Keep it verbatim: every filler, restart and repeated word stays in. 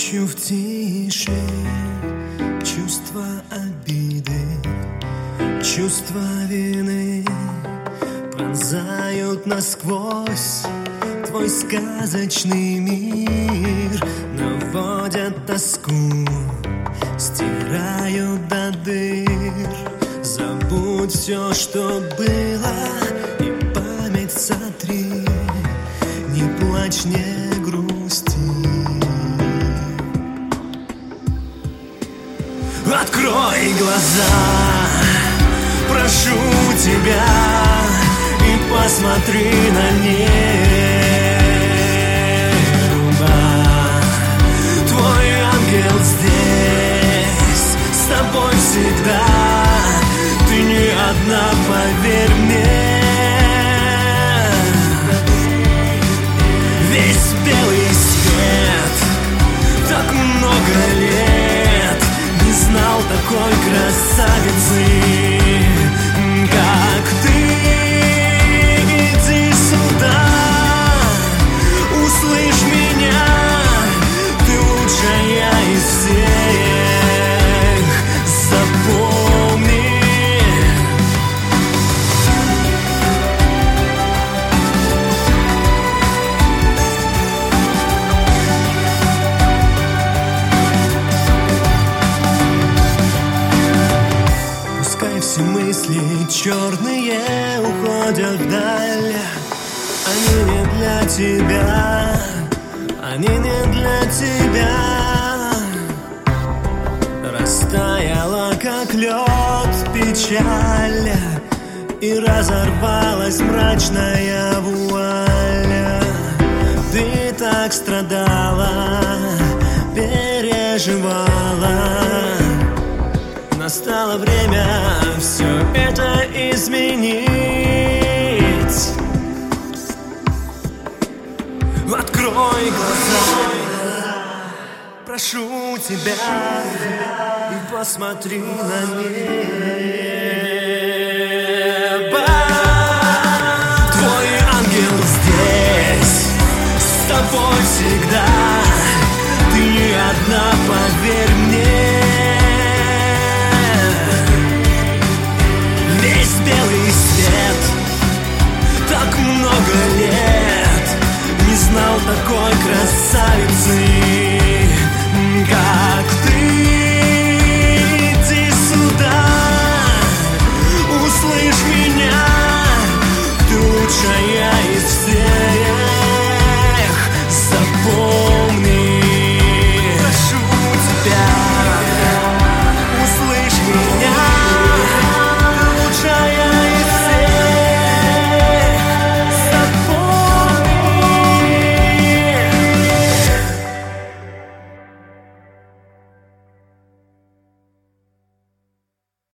Ночью в тиши чувства обиды, чувства вины пронзают насквозь твой сказочный мир, наводят тоску, стирают до дыр. Забудь все, что было, и память сотри, не плачь, не грусти. Открой глаза, прошу тебя, и посмотри на небо. Твой ангел здесь, с тобой всегда. Ты не одна, поверь мне. Весь белый свет, так много лет не знал такой красавицы, как ты. Иди сюда, услышь меня, ты лучшая из всех, запомни. Все мысли черные уходят вдаль. Они не для тебя, они не для тебя. Растаяла, как лед, печаль, и разорвалась мрачная вуаль. Ты так страдала, переживала. Настало время все это изменить. Открой глаза, прошу тебя, и посмотри на небо. Твой ангел здесь, с тобой всегда. Ты не одна, поверь мне. Белый свет, так много лет не знал такой красавицы, как ты.